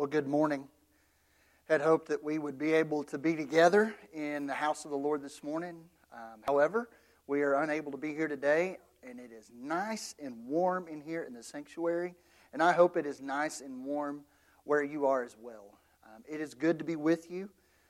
Well, good morning. Had hoped that we would be able to be together in the house of the Lord this morning. However, we are unable to be here today, and it is nice and warm in here in the sanctuary, and I hope it is nice and warm where you are as well. It is good to be with you.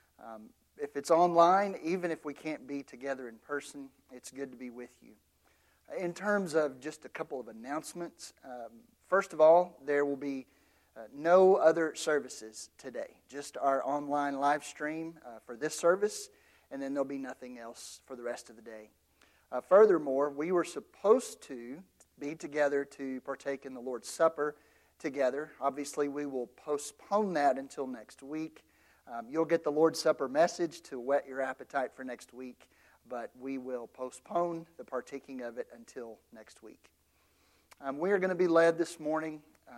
If it's online, even if we can't be together in person, it's good to be with you. In terms of just a couple of announcements, first of all, there will be no other services today, just our online live stream for this service, and then there'll be nothing else for the rest of the day. Furthermore, we were supposed to be together to partake in the Lord's Supper together. Obviously, we will postpone that until next week. You'll get the Lord's Supper message to whet your appetite for next week, but we will postpone the partaking of it until next week. We are going to be led this morning,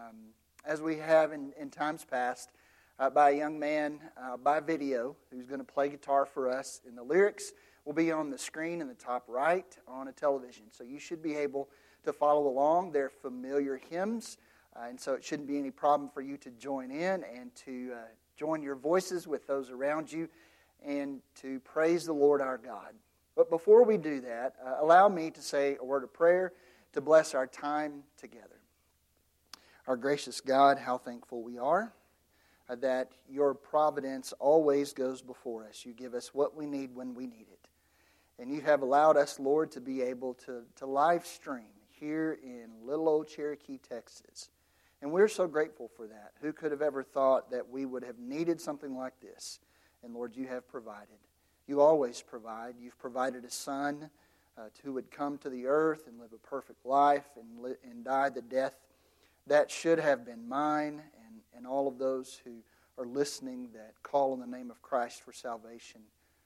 as we have in times past, by a young man by video who's going to play guitar for us. And the lyrics will be on the screen in the top right on a television. So you should be able to follow along. They're familiar hymns, and so it shouldn't be any problem for you to join in and to join your voices with those around you and to praise the Lord our God. But before we do that, allow me to say a word of prayer to bless our time together. Our gracious God, how thankful we are that your providence always goes before us. You give us what we need when we need it. And you have allowed us, Lord, to be able to live stream here in little old Cherokee, Texas. And we're so grateful for that. Who could have ever thought that we would have needed something like this? And Lord, you have provided. You always provide. You've provided a Son who would come to the earth and live a perfect life and die the death that should have been mine and all of those who are listening that call on the name of Christ for salvation.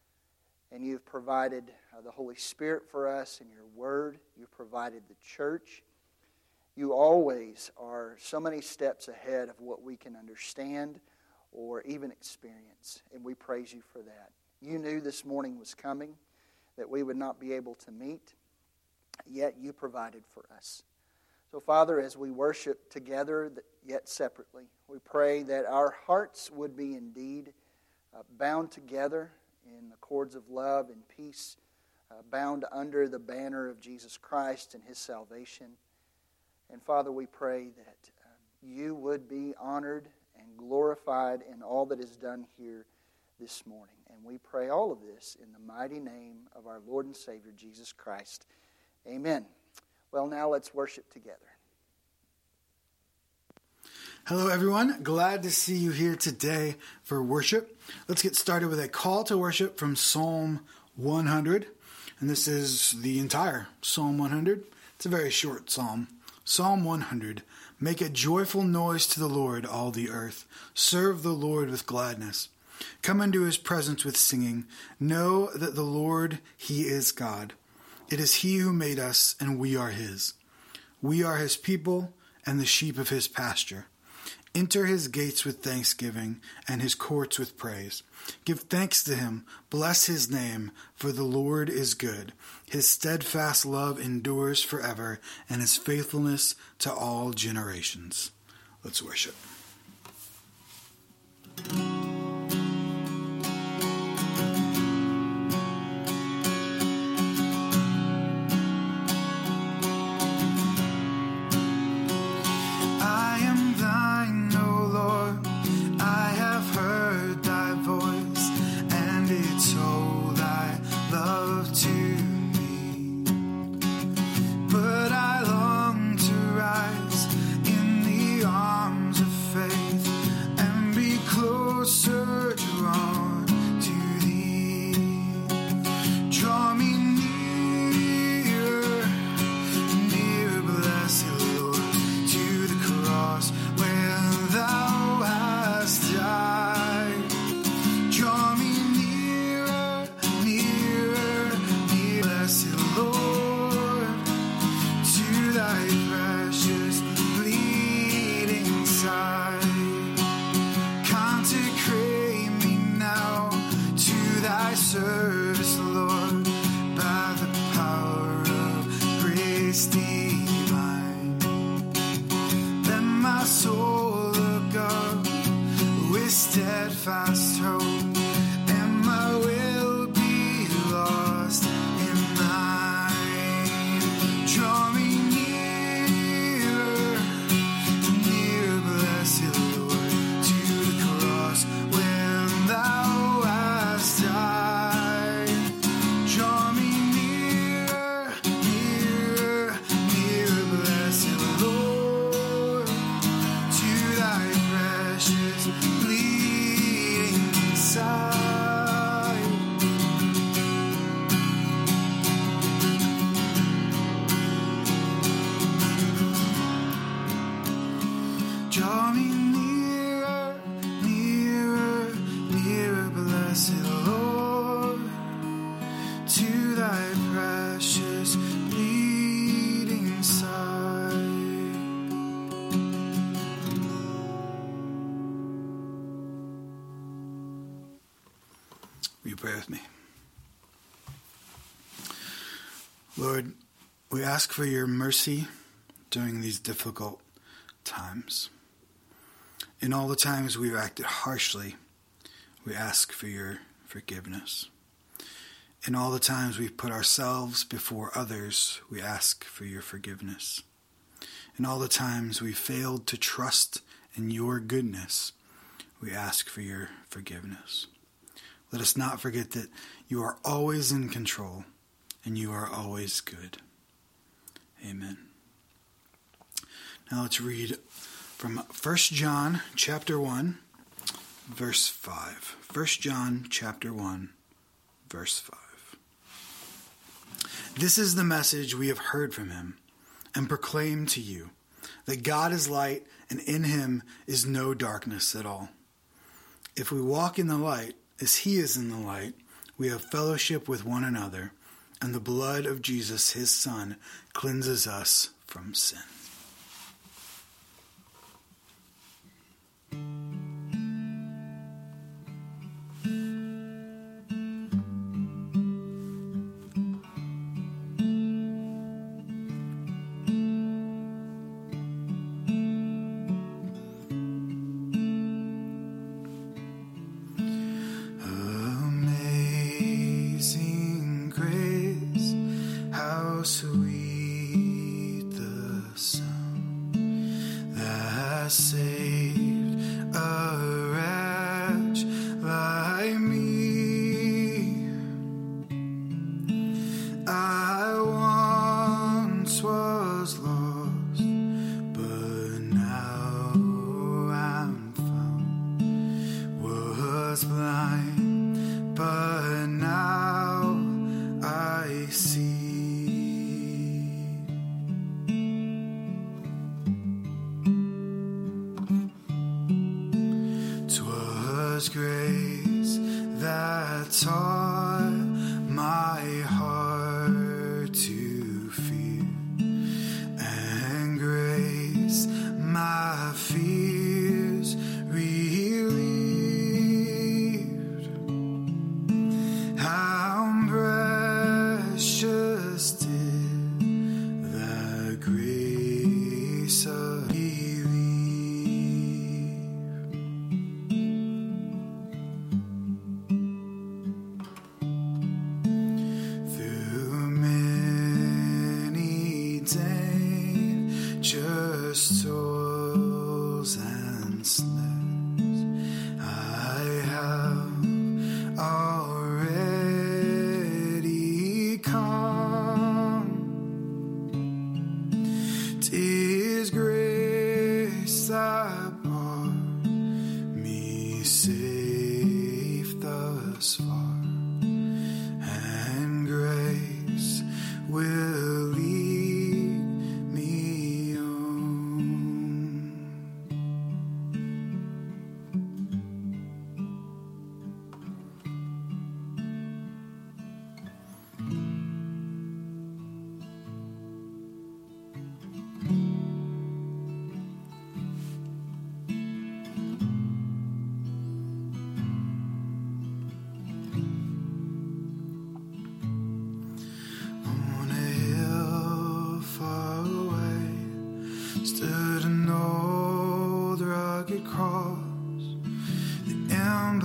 And you've provided the Holy Spirit for us in your word. You've provided the church. You always are so many steps ahead of what we can understand or even experience. And we praise you for that. You knew this morning was coming, that we would not be able to meet, yet you provided for us. So, Father, as we worship together, yet separately, we pray that our hearts would be indeed bound together in the cords of love and peace, bound under the banner of Jesus Christ and His salvation. And, Father, we pray that you would be honored and glorified in all that is done here this morning. And we pray all of this in the mighty name of our Lord and Savior, Jesus Christ. Amen. Well, now let's worship together. Hello, everyone. Glad to see you here today for worship. Let's get started with a call to worship from Psalm 100. And this is the entire Psalm 100. It's a very short psalm. Psalm 100. Make a joyful noise to the Lord, all the earth. Serve the Lord with gladness. Come into his presence with singing. Know that the Lord, he is God. It is he who made us, and we are his. We are his people and the sheep of his pasture. Enter his gates with thanksgiving and his courts with praise. Give thanks to him, bless his name, for the Lord is good. His steadfast love endures forever, and his faithfulness to all generations. Let's worship. Divine. Let my soul look up steadfast hope, and my will be lost in thine. Draw me nearer, blessed Lord, to the cross when thou hast died. Draw me nearer, blessed Lord, to thy precious bleeding side. Draw me nearer, blessed Lord, to thy precious bleeding side. Will you pray with me? Lord, we ask for your mercy during these difficult times. In all the times we've acted harshly, we ask for your forgiveness. In all the times we've put ourselves before others, we ask for your forgiveness. In all the times we've failed to trust in your goodness, we ask for your forgiveness. Let us not forget that you are always in control and you are always good. Amen. Now let's read from 1 John chapter 1, verse 5. 1 John chapter 1, verse 5. This is the message we have heard from him and proclaim to you, that God is light and in him is no darkness at all. If we walk in the light as he is in the light, we have fellowship with one another, and the blood of Jesus, his Son, cleanses us from sin. Amazing grace, how sweet the sound that saved a wretch like me. I once was lost, but now I'm found. Was blind, but now I see. 'Twas grace that taught my heart to fear, and grace my fears relieved. How precious did the grace of through many dangers, toils, and snares, I have already come. 'Tis grace that brought me safe thus far, and grace will lead me home. On a hill far away stood an old rugged cross, the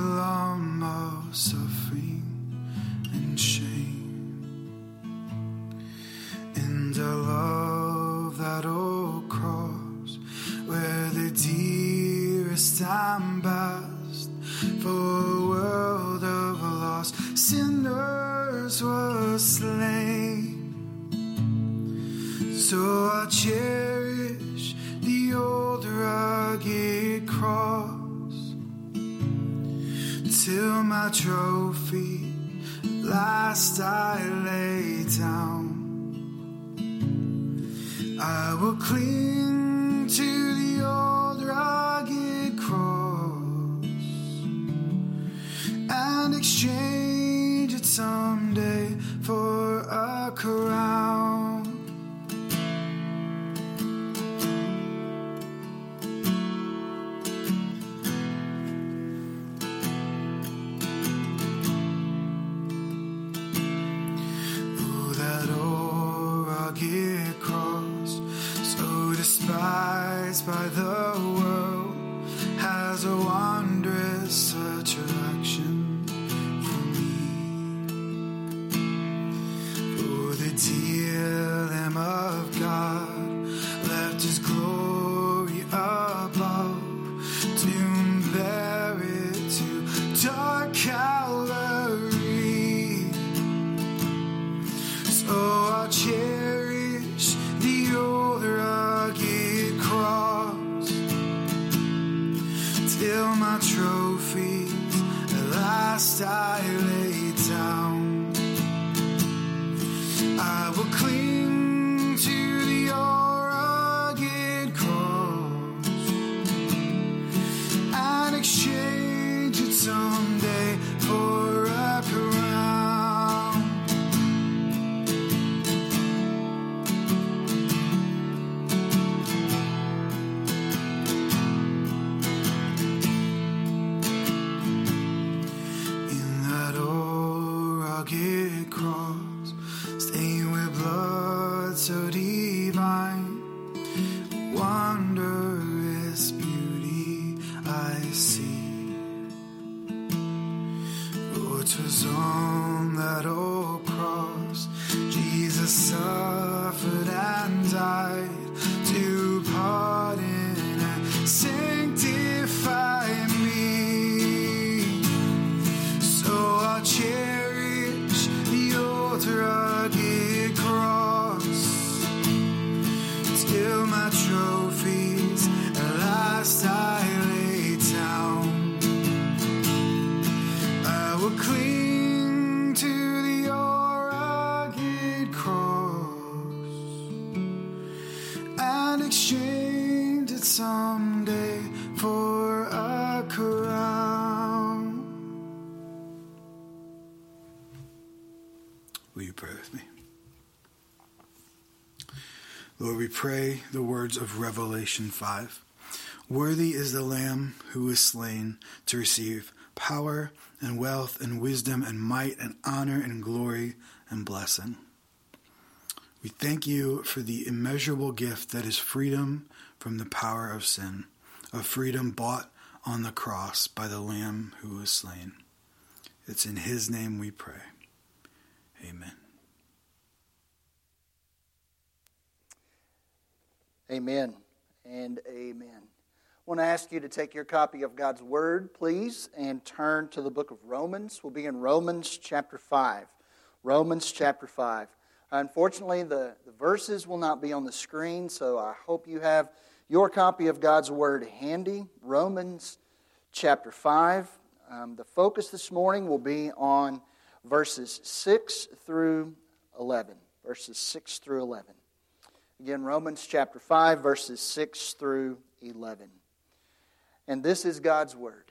suffering and shame. And I love that old cross where the dearest time passed for a world of lost sinners was slain. So I cherish the old rugged cross till my trophy at last I lay down. I will cling to the old rugged cross and exchange it someday for a crown. Oh, that old rugged cross, so despised by the world, has a wondrous attraction for me. For the dear Lamb of God left his glory above to bear it to dark Calvary. So I'll cherish the old rugged cross till my trophies at last I lay down. I will cling to the old rugged cross and exchange it someday for a crown. In that old rugged cross, stained with blood so divine, wondrous beauty I see. For 'twas on that old cross Jesus suffered and died to pardon and sanctify me. So I'll cherish the old rugged cross till my trophies at last I lay down. I will cling to the old rugged cross and exchange it someday for a crown. Will you pray with me? Lord, we pray the words of Revelation 5. Worthy is the Lamb who was slain to receive power and wealth and wisdom and might and honor and glory and blessing. We thank you for the immeasurable gift that is freedom from the power of sin, a freedom bought on the cross by the Lamb who was slain. It's in his name we pray. Amen. Amen and amen. I want to ask you to take your copy of God's Word, please, and turn to the book of Romans. We'll be in Romans chapter 5. Romans chapter 5. Unfortunately, the verses will not be on the screen, so I hope you have your copy of God's Word handy. Romans chapter 5. The focus this morning will be on verses 6 through 11. Verses 6 through 11. Again, Romans chapter 5, verses 6 through 11. And this is God's Word.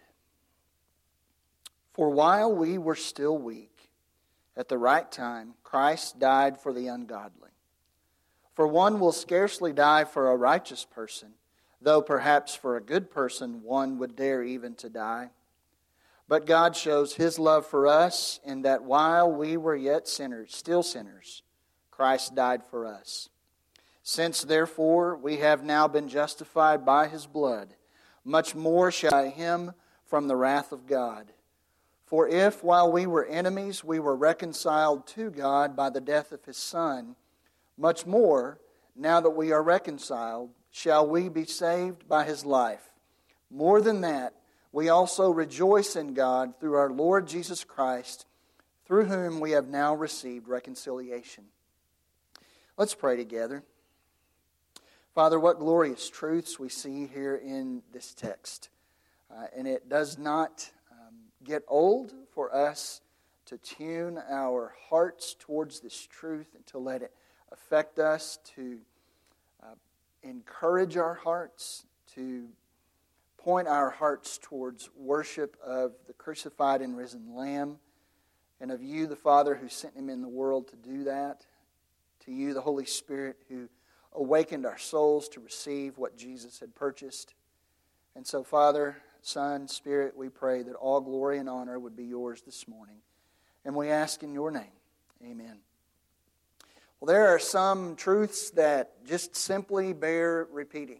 For while we were still weak, at the right time, Christ died for the ungodly. For one will scarcely die for a righteous person, though perhaps for a good person one would dare even to die. But God shows His love for us in that while we were yet sinners, still sinners, Christ died for us. Since, therefore, we have now been justified by His blood, much more shall I Him from the wrath of God. For if, while we were enemies, we were reconciled to God by the death of His Son, much more, now that we are reconciled, shall we be saved by His life. More than that, we also rejoice in God through our Lord Jesus Christ, through whom we have now received reconciliation. Let's pray together. Father, what glorious truths we see here in this text. And it does not get old for us to tune our hearts towards this truth and to let it affect us, to encourage our hearts, to point our hearts towards worship of the crucified and risen Lamb, and of you, the Father, who sent Him in the world to do that, to you, the Holy Spirit, who awakened our souls to receive what Jesus had purchased. And so, Father, Son, Spirit, we pray that all glory and honor would be yours this morning. And we ask in your name. Amen. Well, there are some truths that just simply bear repeating.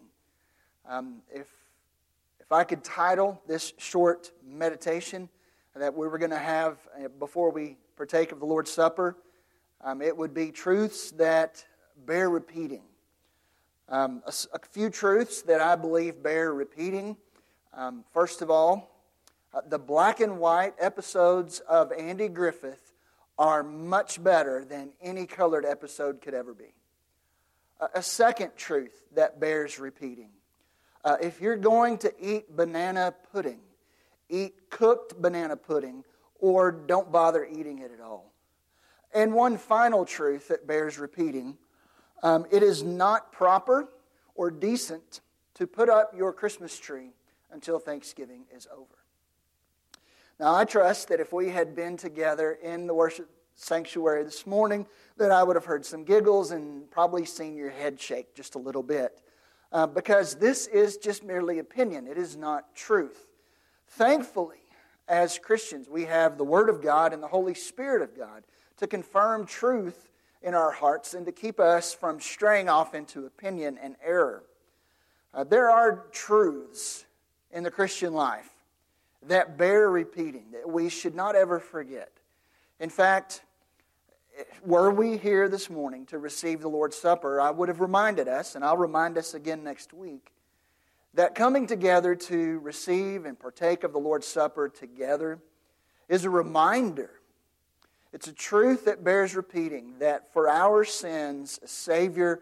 If I could title this short meditation that we were going to have before we partake of the Lord's Supper, it would be truths that bear repeating. A few truths that I believe bear repeating. First of all, the black and white episodes of Andy Griffith are much better than any colored episode could ever be. A second truth that bears repeating. If you're going to eat banana pudding, eat cooked banana pudding, or don't bother eating it at all. And one final truth that bears repeating. It is not proper or decent to put up your Christmas tree until Thanksgiving is over. Now, I trust that if we had been together in the worship sanctuary this morning, that I would have heard some giggles and probably seen your head shake just a little bit. Because this is just merely opinion. It is not truth. Thankfully, as Christians, we have the Word of God and the Holy Spirit of God to confirm truth in our hearts and to keep us from straying off into opinion and error. There are truths in the Christian life that bear repeating, that we should not ever forget. In fact, were we here this morning to receive the Lord's Supper, I would have reminded us, and I'll remind us again next week, that coming together to receive and partake of the Lord's Supper together is a reminder. It's a truth that bears repeating, that for our sins, a Savior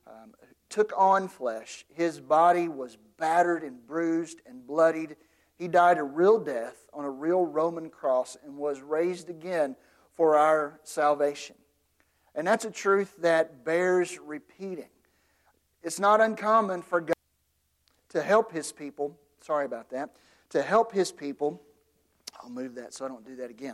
took on flesh. His body was battered and bruised and bloodied. He died a real death on a real Roman cross and was raised again for our salvation. And that's a truth that bears repeating. It's not uncommon for God to help His people. Sorry about that. To help His people. I'll move that so I don't do that again.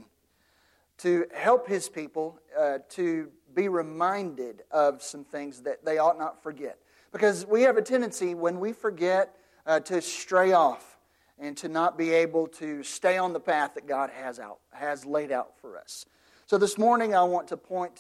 To help His people to be reminded of some things that they ought not forget. Because we have a tendency when we forget to stray off and to not be able to stay on the path that God has laid out for us. So this morning I want to point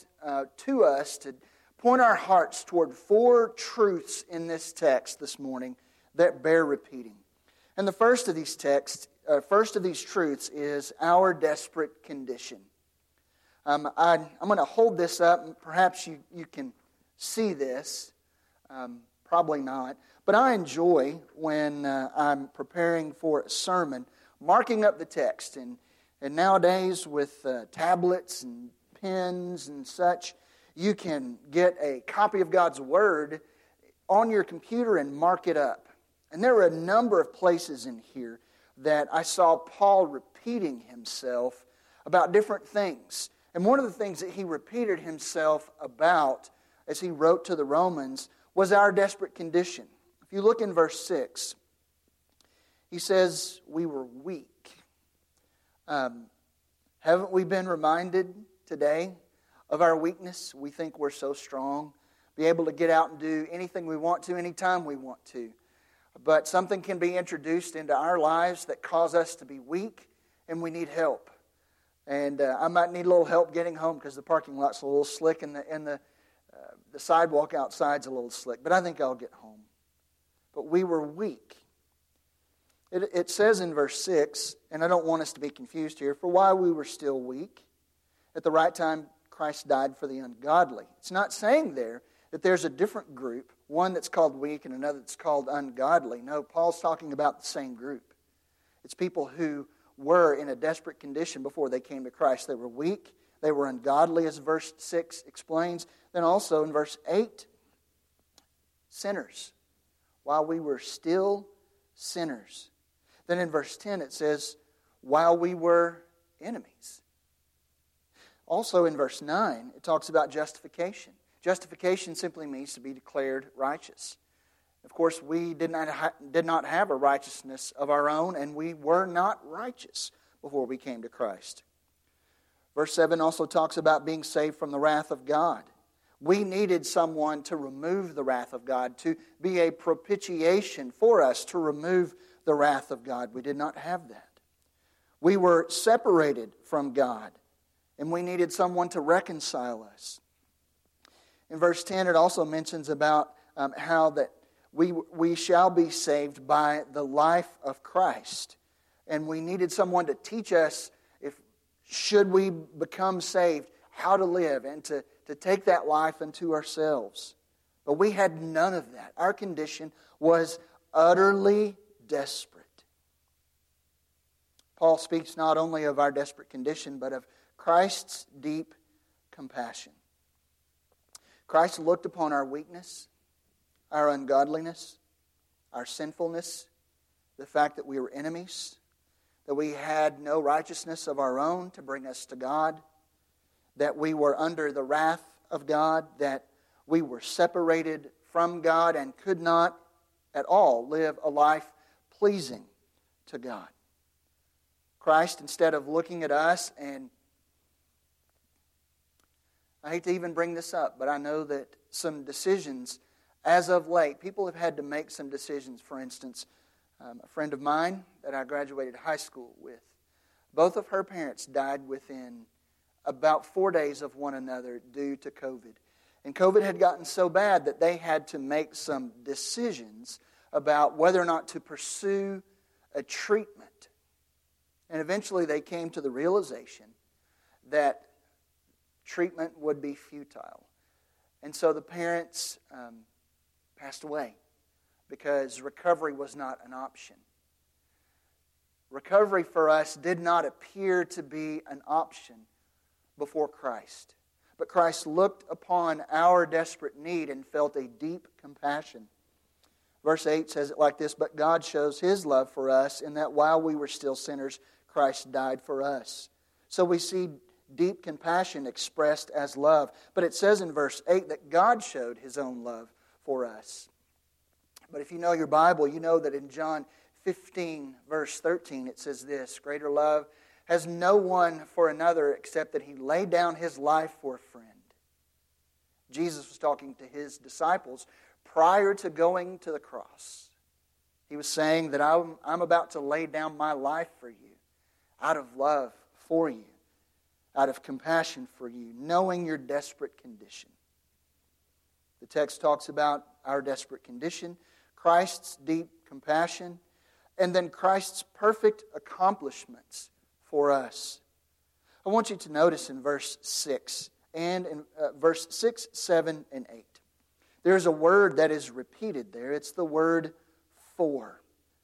our hearts toward 4 truths in this text this morning that bear repeating. And the first of these truths is our desperate condition. I'm going to hold this up, and perhaps you can see this. Probably not. But I enjoy when I'm preparing for a sermon, marking up the text. And nowadays with tablets and pens and such, you can get a copy of God's Word on your computer and mark it up. And there were a number of places in here that I saw Paul repeating himself about different things. And one of the things that he repeated himself about as he wrote to the Romans was our desperate condition. If you look in verse 6, he says, we were weak. Haven't we been reminded today of our weakness? We think we're so strong, be able to get out and do anything we want to, anytime we want to. But something can be introduced into our lives that cause us to be weak, and we need help. And I might need a little help getting home because the parking lot's a little slick and the sidewalk outside's a little slick. But I think I'll get home. But we were weak. It says in verse 6, and I don't want us to be confused here, for while we were still weak, at the right time Christ died for the ungodly. It's not saying there that there's a different group, one that's called weak and another that's called ungodly. No, Paul's talking about the same group. It's people who were in a desperate condition before they came to Christ. They were weak, they were ungodly, as verse 6 explains. Then also in verse 8, sinners, while we were still sinners. Then in verse 10 it says, while we were enemies. Also in verse 9, it talks about justification. Justification simply means to be declared righteous. Of course, we did not have a righteousness of our own, and we were not righteous before we came to Christ. Verse 7 also talks about being saved from the wrath of God. We needed someone to remove the wrath of God, to be a propitiation for us, to remove the wrath of God. We did not have that. We were separated from God, and we needed someone to reconcile us. In verse 10, it also mentions about how that we shall be saved by the life of Christ. And we needed someone to teach us, should we become saved, how to live and to take that life into ourselves. But we had none of that. Our condition was utterly desperate. Paul speaks not only of our desperate condition, but of Christ's deep compassion. Christ looked upon our weakness, our ungodliness, our sinfulness, the fact that we were enemies, that we had no righteousness of our own to bring us to God, that we were under the wrath of God, that we were separated from God and could not at all live a life pleasing to God. Christ, instead of looking at us, and I hate to even bring this up, but I know that some decisions, as of late, people have had to make some decisions. For instance, a friend of mine that I graduated high school with, both of her parents died within about 4 days of one another due to COVID. And COVID had gotten so bad that they had to make some decisions about whether or not to pursue a treatment. And eventually they came to the realization that treatment would be futile. And so the parents passed away because recovery was not an option. Recovery for us did not appear to be an option before Christ. But Christ looked upon our desperate need and felt a deep compassion. Verse 8 says it like this, but God shows His love for us in that while we were still sinners, Christ died for us. So we see deep compassion expressed as love. But it says in verse 8 that God showed His own love for us. But if you know your Bible, you know that in John 15, verse 13, it says this, greater love has no one for another except that He laid down His life for a friend. Jesus was talking to His disciples prior to going to the cross. He was saying that I'm about to lay down my life for you out of love for you, out of compassion for you, knowing your desperate condition. The text talks about our desperate condition, Christ's deep compassion, and then Christ's perfect accomplishments for us. I want you to notice in verse 6 and in verse 6, 7, and 8. There's a word that is repeated there. It's the word for.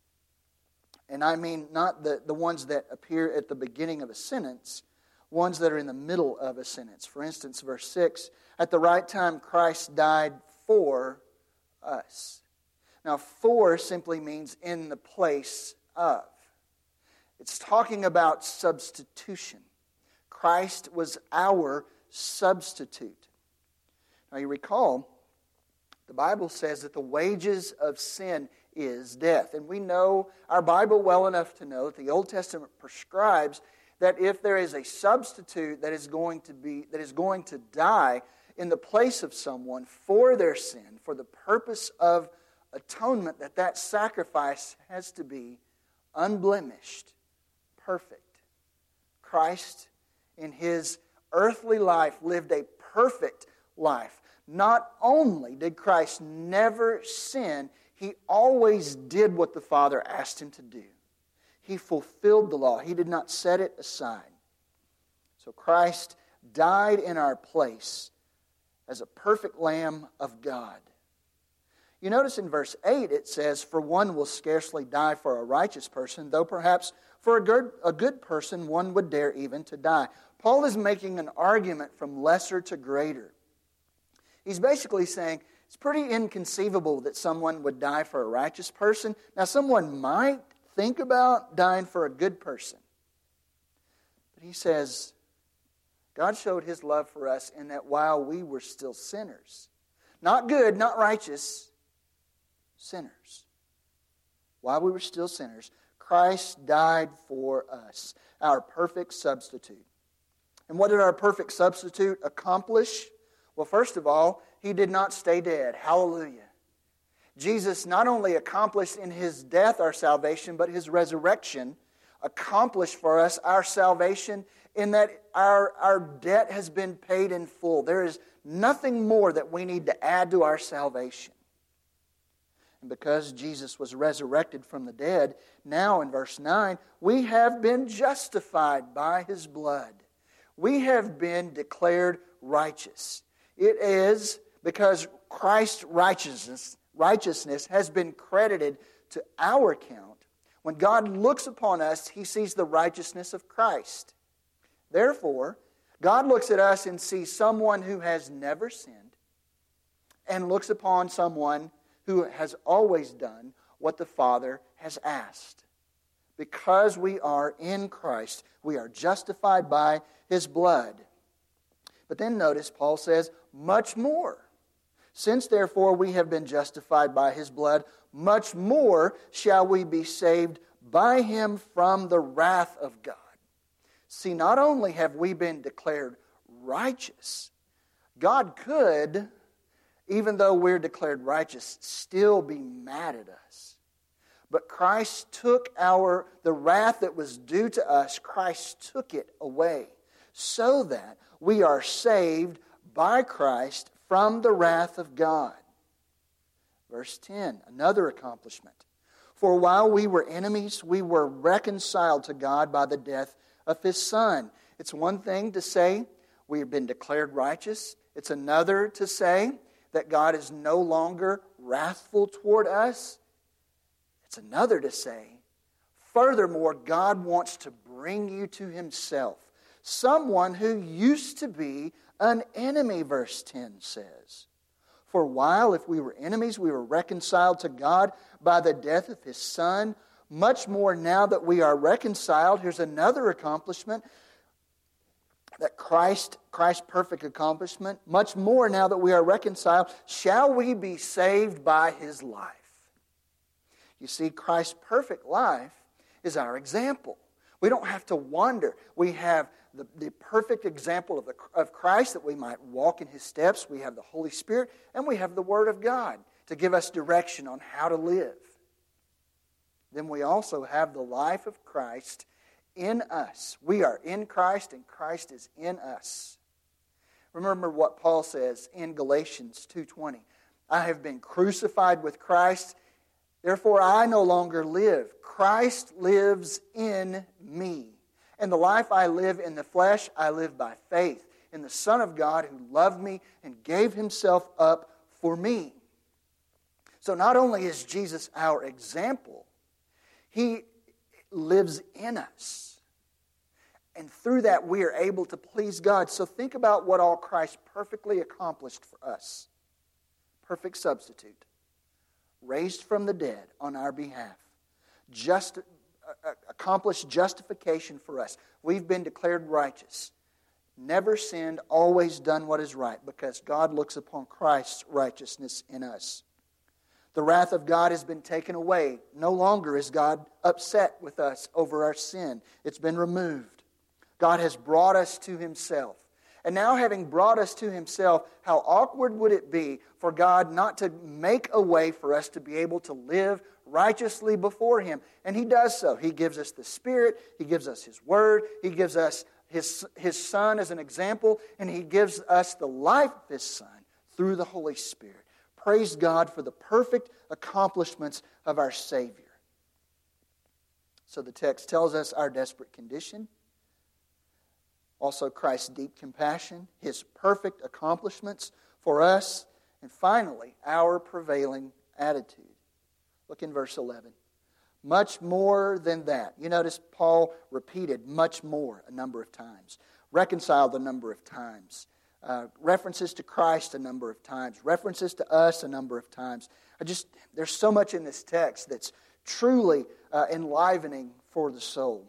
And I mean not the ones that appear at the beginning of a sentence, ones that are in the middle of a sentence. For instance, verse 6, at the right time Christ died for us. Now, for simply means in the place of. It's talking about substitution. Christ was our substitute. Now, you recall, the Bible says that the wages of sin is death. And we know our Bible well enough to know that the Old Testament prescribes that if there is a substitute that is going to die in the place of someone for their sin, for the purpose of atonement, that sacrifice has to be unblemished, perfect. Christ, in His earthly life, lived a perfect life. Not only did Christ never sin, He always did what the Father asked him to do. He fulfilled the law. He did not set it aside. So Christ died in our place as a perfect Lamb of God. You notice in verse 8 it says, "For one will scarcely die for a righteous person, though perhaps for a good person one would dare even to die." Paul is making an argument from lesser to greater. He's basically saying it's pretty inconceivable that someone would die for a righteous person. Now, someone might think about dying for a good person. But he says, God showed His love for us in that while we were still sinners, not good, not righteous, sinners. While we were still sinners, Christ died for us, our perfect substitute. And what did our perfect substitute accomplish? Well, first of all, He did not stay dead. Hallelujah. Jesus not only accomplished in His death our salvation, but His resurrection accomplished for us our salvation in that our debt has been paid in full. There is nothing more that we need to add to our salvation. And because Jesus was resurrected from the dead, now in verse 9, we have been justified by His blood. We have been declared righteous. It is because Christ's righteousness has been credited to our account. When God looks upon us, He sees the righteousness of Christ. Therefore, God looks at us and sees someone who has never sinned and looks upon someone who has always done what the Father has asked. Because we are in Christ, we are justified by His blood. But then notice Paul says, much more. Since therefore we have been justified by His blood, much more shall we be saved by Him from the wrath of God. See, not only have we been declared righteous, God could, even though we're declared righteous, still be mad at us. But Christ took the wrath that was due to us, Christ took it away, so that we are saved by Christ from the wrath of God. Verse 10, another accomplishment. For while we were enemies, we were reconciled to God by the death of His Son. It's one thing to say we have been declared righteous. It's another to say that God is no longer wrathful toward us. It's another to say, furthermore, God wants to bring you to Himself. Someone who used to be an enemy, verse 10 says. For while, if we were enemies, we were reconciled to God by the death of His Son, much more now that we are reconciled, here's another accomplishment, that Christ's perfect accomplishment, much more now that we are reconciled, shall we be saved by His life. You see, Christ's perfect life is our example. We don't have to wonder. We have the perfect example of Christ that we might walk in His steps. We have the Holy Spirit, and we have the Word of God to give us direction on how to live. Then we also have the life of Christ in us. We are in Christ, and Christ is in us. Remember what Paul says in Galatians 2:20. I have been crucified with Christ, therefore I no longer live. Christ lives in me. And the life I live in the flesh, I live by faith in the Son of God who loved me and gave Himself up for me. So not only is Jesus our example, He lives in us. And through that we are able to please God. So think about what all Christ perfectly accomplished for us. Perfect substitute. Raised from the dead on our behalf. Accomplished justification for us. We've been declared righteous. Never sinned, always done what is right, because God looks upon Christ's righteousness in us. The wrath of God has been taken away. No longer is God upset with us over our sin. It's been removed. God has brought us to Himself. And now, having brought us to Himself, how awkward would it be for God not to make a way for us to be able to live righteously before Him? And He does so. He gives us the Spirit. He gives us His Word. He gives us His Son as an example. And He gives us the life of His Son through the Holy Spirit. praised God for the perfect accomplishments of our Savior. So the text tells us our desperate condition, also Christ's deep compassion, His perfect accomplishments for us, and finally, our prevailing attitude. Look in verse 11. Much more than that. You notice Paul repeated much more a number of times. Reconciled a number of times. References to Christ a number of times. References to us a number of times. There's so much in this text that's truly enlivening for the soul.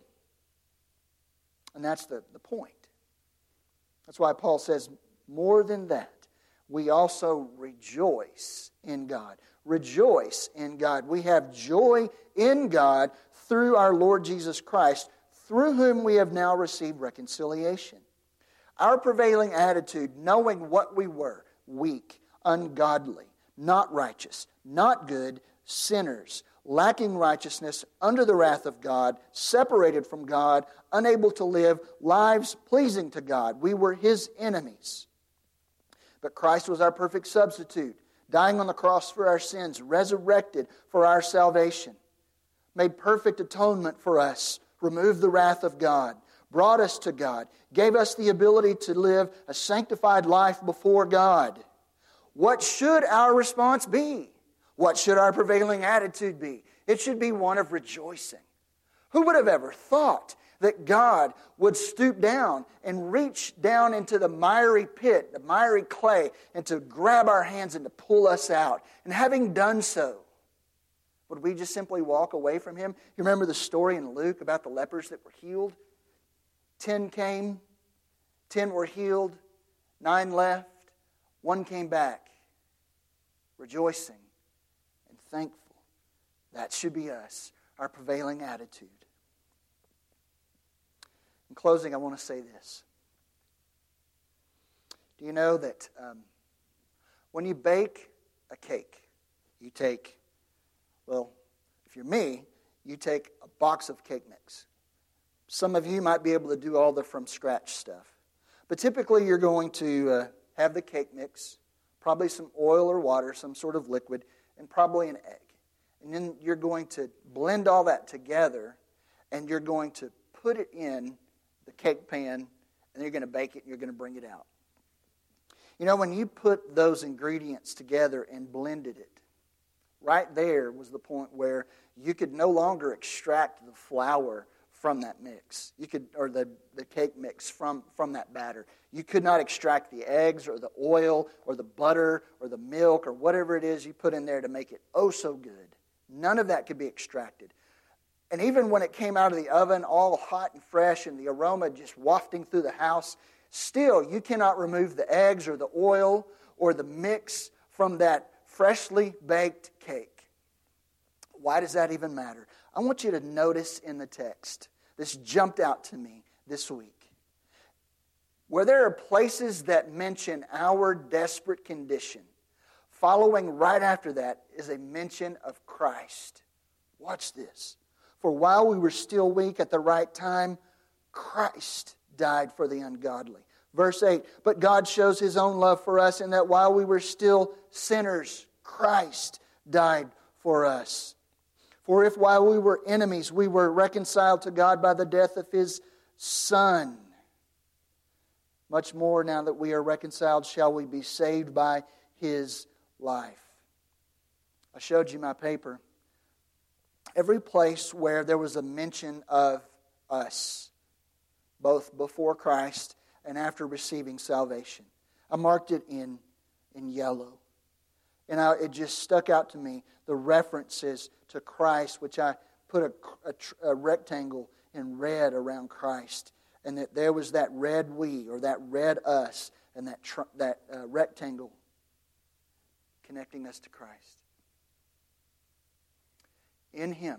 And that's the point. That's why Paul says, more than that, we also rejoice in God. Rejoice in God. We have joy in God through our Lord Jesus Christ, through whom we have now received reconciliation. Our prevailing attitude, knowing what we were, weak, ungodly, not righteous, not good, sinners, lacking righteousness, under the wrath of God, separated from God, unable to live lives pleasing to God. We were His enemies. But Christ was our perfect substitute, dying on the cross for our sins, resurrected for our salvation, made perfect atonement for us, removed the wrath of God, brought us to God, gave us the ability to live a sanctified life before God. What should our response be? What should our prevailing attitude be? It should be one of rejoicing. Who would have ever thought that God would stoop down and reach down into the miry pit, the miry clay, and to grab our hands and to pull us out? And having done so, would we just simply walk away from Him? You remember the story in Luke about the lepers that were healed? 10 came, 10 were healed, 9 left, 1 came back, rejoicing and thankful. That should be us, our prevailing attitude. In closing, I want to say this. Do you know that when you bake a cake, you take, well, if you're me, you take a box of cake mix. Some of you might be able to do all the from scratch stuff. But typically you're going to have the cake mix, probably some oil or water, some sort of liquid, and probably an egg. And then you're going to blend all that together, and you're going to put it in the cake pan, and you're going to bake it, and you're going to bring it out. You know, when you put those ingredients together and blended it, right there was the point where you could no longer extract the flour from that mix. You could, or the cake mix from that batter. You could not extract the eggs or the oil or the butter or the milk or whatever it is you put in there to make it oh so good. None of that could be extracted. And even when it came out of the oven, all hot and fresh and the aroma just wafting through the house, still you cannot remove the eggs or the oil or the mix from that freshly baked cake. Why does that even matter? I want you to notice in the text, this jumped out to me this week, where there are places that mention our desperate condition. Following right after that is a mention of Christ. Watch this. For while we were still weak at the right time, Christ died for the ungodly. Verse 8, but God shows His own love for us in that while we were still sinners, Christ died for us. For if while we were enemies, we were reconciled to God by the death of His Son, much more now that we are reconciled shall we be saved by His life. I showed you my paper. Every place where there was a mention of us, both before Christ and after receiving salvation, I marked it in yellow. And it just stuck out to me, the references to Christ, which I put a rectangle in red around Christ. And that there was that red we, or that red us, and that rectangle connecting us to Christ. In Him,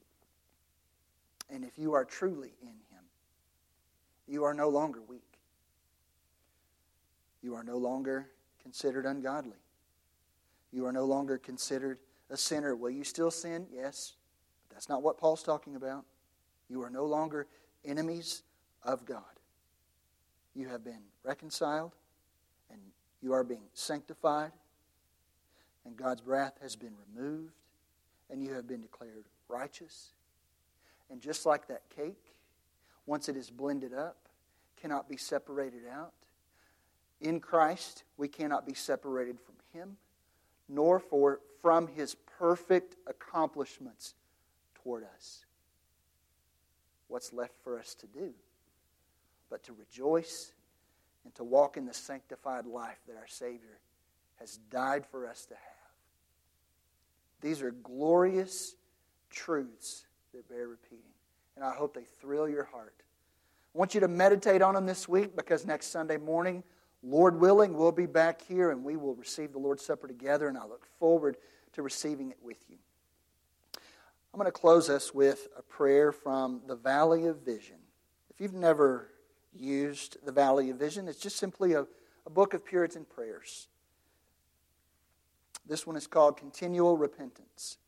and if you are truly in Him, you are no longer weak. You are no longer considered ungodly. You are no longer considered a sinner. Will you still sin? Yes. But that's not what Paul's talking about. You are no longer enemies of God. You have been reconciled, and you are being sanctified, and God's wrath has been removed, and you have been declared righteous. And just like that cake, once it is blended up, cannot be separated out. In Christ, we cannot be separated from Him, nor from His perfect accomplishments toward us. What's left for us to do but to rejoice and to walk in the sanctified life that our Savior has died for us to have. These are glorious truths that bear repeating, and I hope they thrill your heart. I want you to meditate on them this week, because next Sunday morning, Lord willing, we'll be back here and we will receive the Lord's Supper together, and I look forward to receiving it with you. I'm going to close us with a prayer from the Valley of Vision. If you've never used the Valley of Vision, it's just simply a book of Puritan prayers. This one is called Continual Repentance.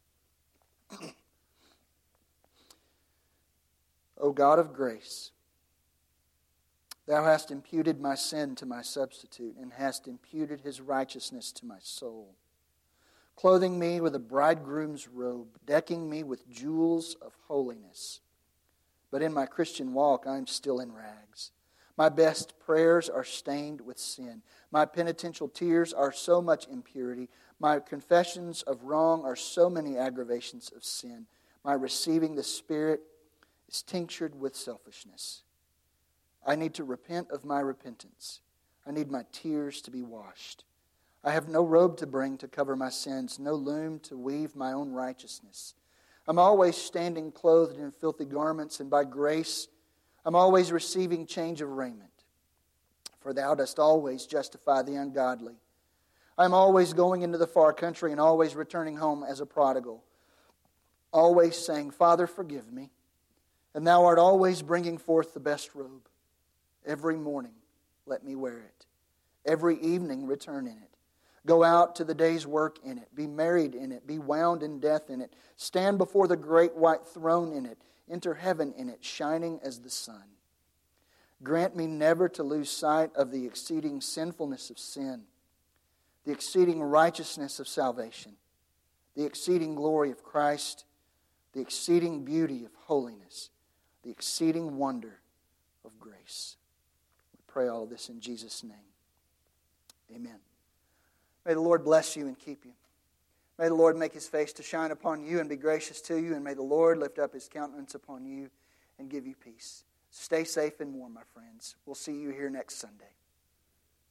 O God of grace, Thou hast imputed my sin to my substitute, and hast imputed His righteousness to my soul, clothing me with a bridegroom's robe, decking me with jewels of holiness. But in my Christian walk, I am still in rags. My best prayers are stained with sin. My penitential tears are so much impurity. My confessions of wrong are so many aggravations of sin. My receiving the Spirit is tinctured with selfishness. I need to repent of my repentance. I need my tears to be washed. I have no robe to bring to cover my sins, no loom to weave my own righteousness. I'm always standing clothed in filthy garments, and by grace I'm always receiving change of raiment. For Thou dost always justify the ungodly. I'm always going into the far country and always returning home as a prodigal, always saying, Father, forgive me. And Thou art always bringing forth the best robe. Every morning, let me wear it. Every evening, return in it. Go out to the day's work in it. Be married in it. Be wound in death in it. Stand before the great white throne in it. Enter heaven in it, shining as the sun. Grant me never to lose sight of the exceeding sinfulness of sin, the exceeding righteousness of salvation, the exceeding glory of Christ, the exceeding beauty of holiness, the exceeding wonder of grace. We pray all of this in Jesus' name. Amen. May the Lord bless you and keep you. May the Lord make His face to shine upon you and be gracious to you. And may the Lord lift up His countenance upon you and give you peace. Stay safe and warm, my friends. We'll see you here next Sunday.